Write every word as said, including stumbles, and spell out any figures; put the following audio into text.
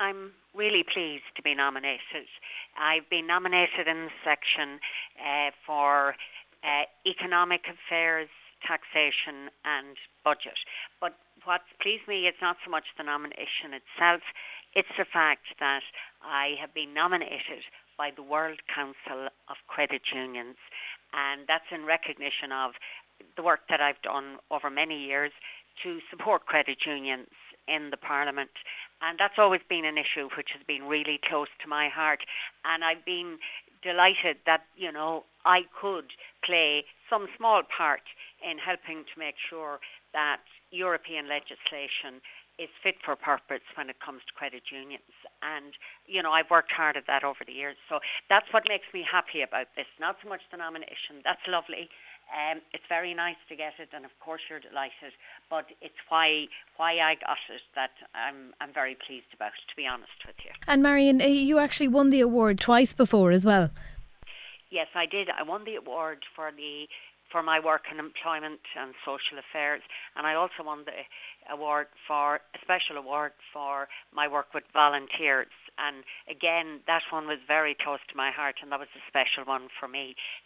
I'm really pleased to be nominated. I've been nominated in the section uh, for uh, economic affairs, taxation and budget. But what's pleased me is not so much the nomination itself, it's the fact that I have been nominated by the World Council of Credit Unions, and that's in recognition of the work that I've done over many years to support credit unions in the Parliament. And that's always been an issue which has been really close to my heart. And I've been delighted that, you know, I could play some small part in helping to make sure that European legislation is fit for purpose when it comes to credit unions. And, you know, I've worked hard at that over the years. So that's what makes me happy about this. Not so much the nomination. That's lovely. Um, it's very nice to get it, and of course you're delighted. But it's why why I got it that I'm I'm very pleased about, to be honest with you. And Marion, you actually won the award twice before as well. Yes, I did. I won the award for the for my work in employment and social affairs, and I also won the award for a special award for my work with volunteers. And again, that one was very close to my heart, and that was a special one for me